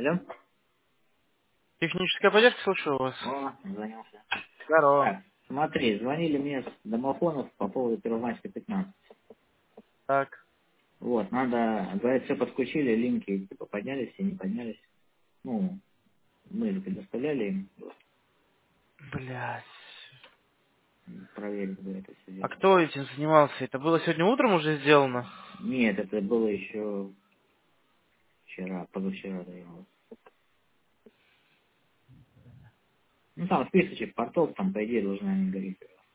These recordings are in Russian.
Алло? Техническая поддержка, слушаю вас. О, звонился. Здорово. Так, смотри, звонили мне с домофонов по поводу Первомайска 15. Так, Вот, надо, говорят, все подключили, линки типа поднялись и не поднялись. Ну, мы же предоставляли им блядь. проверить, говорят, это все А дело. кто этим занимался? Это было сегодня утром уже сделано? Нет, это было еще вчера, позавчера, наверное. Ну, там списочек портов, там, по идее, должны они гореть.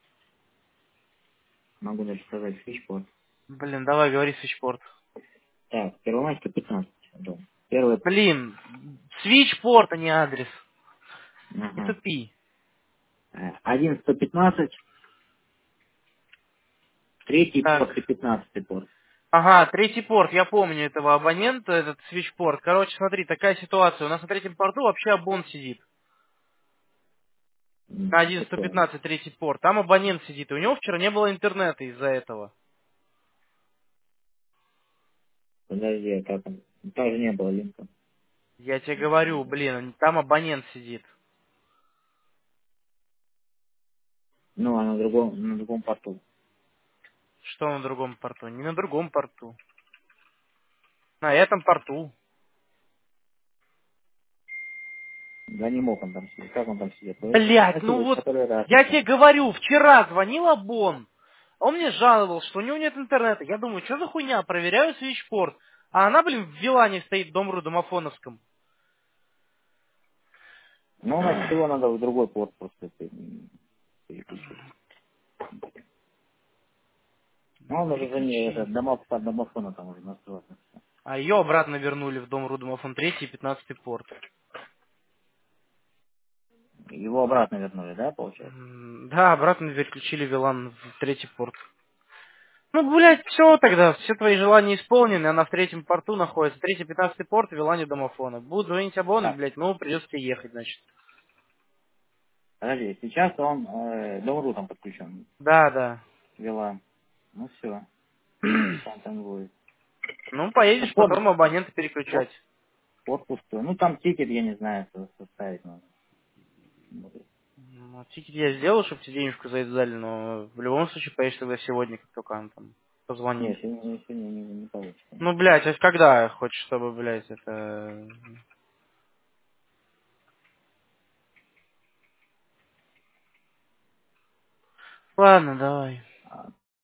Могу даже сказать свичпорт. Блин, давай, говори свичпорт. Так, Первомайска 15. Да. Первый, Блин, свичпорт, а не адрес. Не ага. тупи. 1.115, третий Так. порт и 15 порт. Ага, третий порт, я помню этого абонента, этот свичпорт. Короче, смотри, такая ситуация. У нас на третьем порту вообще абон сидит. На Какой? 1.115 третий порт. Там абонент сидит. И у него вчера не было интернета из-за этого. Подожди, а как он? Там же не было линка. Я тебе говорю, блин, там абонент сидит. Ну, а на другом порту. Что на другом порту? Не на другом порту. На этом порту. Да не мог он там сидеть. Как он там сидит? Вы Блять, ну спросили в вот, который раз я уже. тебе говорю, вчера звонил Абон, а он мне жаловался, что у него нет интернета. Я думаю, что за хуйня, проверяю свичпорт. А она, блин, в Вилане стоит, Дом.ру домофоновском. Ну, значит, его надо в другой порт просто переключить. Ну, он уже за ней, это Переключи. по домофону там уже настроено. А ее обратно вернули в Дом.ру домофон 3 и 15 порт. Его обратно вернули, да, получается? Да, обратно переключили Вилан в третий порт. Ну, блядь, все тогда, все твои желания исполнены, она в третьем порту находится. Третий, 15 порт, Вилане домофона. Будут звонить Абону, Так, блядь, ну, придется тебе ехать, значит. подожди, сейчас он Дом.ру там подключен. Да, да. Вела. Ну, все. Сам там будет. Ну, Ну, поедешь потом абонента порт, переключать. порт пустой. Ну, там тикет, я не знаю, составить надо. Ну, тикет я сделал, чтобы тебе денежку за это дали, но в любом случае поедешь тогда сегодня, как только он там позвонит. Нет, сегодня не получится. Ну, блядь, а когда хочешь, чтобы, блядь, это... Ладно, давай.